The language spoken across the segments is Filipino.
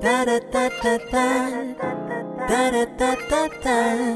Da da da da da, da da da da da.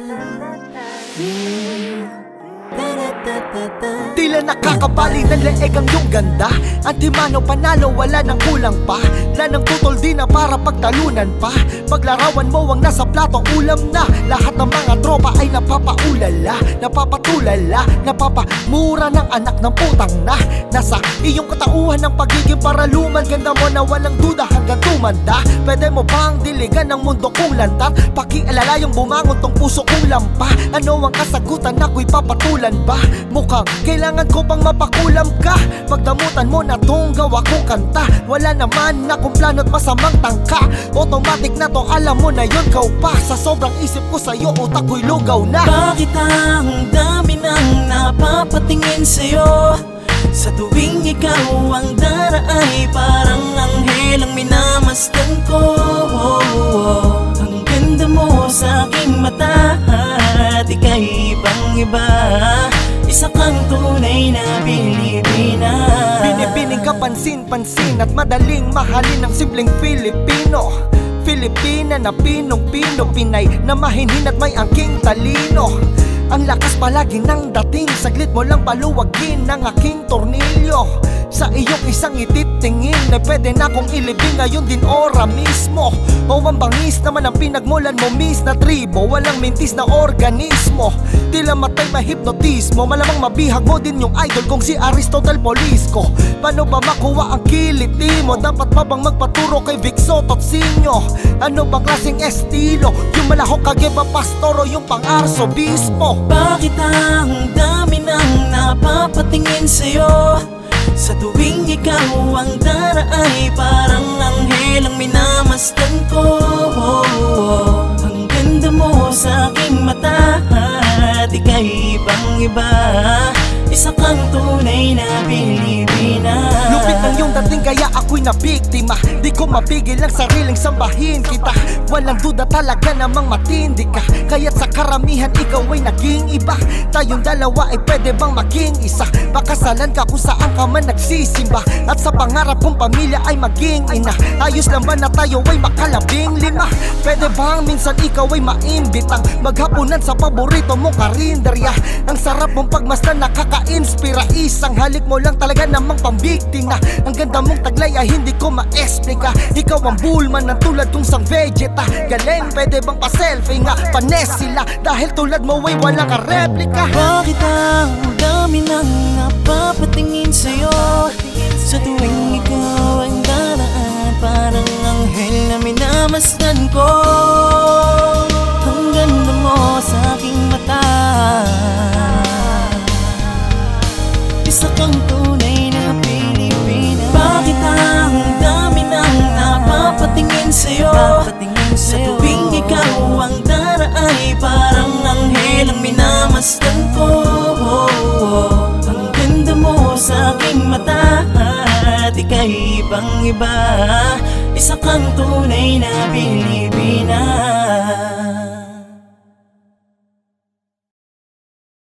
Tila nakakabali ng leeg ang iyong ganda. Antimano panalo, wala nang kulang pa. Wala nang tutol di na para pagtalunan pa. Paglarawan mo ang nasa plato, ulam na. Lahat ng mga tropa ay napapaulala, napapatulala, napapamura ng anak ng putang na. Nasa iyong katauhan ng pagiging paraluman. Ganda mo na walang duda hanggang tumanda. Pwede mo bang diligan ng mundo kong lantat? Pakialala yung bumangon tong puso kong lampa. Ano ang kasagutan ako'y papatulan ba? Mukhang kailangan ko bang mapakulam ka? Pagdamutan mo na tong gawa kong kanta. Wala naman akong plano't masamang tangka. Automatic na to, alam mo na yun, kau pa. Sa sobrang isip ko sa'yo, utak ko'y lugaw na. Bakit ang dami nang napapatingin sa'yo? Sa tuwing ikaw ang daray, parang anghel ang minamasdan ko. Ang ganda mo sa aking mata, at ika'y ibang iba. Isa kang tunay na Pilipina. Binibining kapansin-pansin at madaling mahalin ng simpleng Filipino. Filipina na pinong-pino, Pinay na mahinhin at may angking talino. Ang lakas palagi ng dating, saglit mo lang paluwagin ng aking tornilyo. Sa iyong isang ititingin na pwede na kong ilibing ngayon din ora mismo. O ang bangis naman ang pinagmulan mo, miss na tribo, walang mintis na organismo. Tila matay mahipnotismo, malamang mabihag mo din yung idol kong si Aristotle Polisco. Paano ba makuha ang kiliti mo? Dapat pa bang magpaturo kay Vic Soto at Sinyo? Ano bang klaseng estilo? Yung malahok kageba pastoro, yung pang-arsobispo. Bakit ang dami nang napapatingin sa'yo? Sa tuwing ikaw ang daray, parang anghel ang minamasdan ko. Ang ganda mo sa aking mata, at ika'y ibang iba. Isa kang tunay na Pilipina. Lupit ng iyong dating kaya ako'y nabiktima. Di ko mapigil ang sariling sambahin kita. Walang duda talaga namang matindi ka. Kaya't sa karamihan ikaw ay naging iba. Tayong dalawa ay pwede bang maging isa? Pakasalan ka kung saan ka man nagsisimba. At sa pangarap kong pamilya ay maging ina. Ayos lang ba na tayo ay makalabing lima? Pwede bang minsan ikaw ay maimbitang maghapunan sa paborito mong karinderya? Ang sarap mong pagmasdan, nakaka-inspira. Isang halik mo lang talaga namang pambikti na. Ang ganda mong taglay ay hindi ko ma-explica. Ikaw ang bullman ng tulad kong sang Vegeta. Galing, pwede bang pa-selfie nga? Panes sila dahil tulad mo ay walang ka-replika. Bakit ang dami nang napapatingin sa'yo? Sa tuwing ikaw ang daraan, parang anghel na minamasdan ko. Ang ganda mo sa aking mata, isa kang tunay na Pilipina. Bakit ang dami nang napapatingin sa'yo? Sa tuwing ikaw ang daray, parang anghel ang minamasdan ko. Ang ganda mo sa aking mata, at ika'y ibang iba. Isa kang tunay na Pilipina.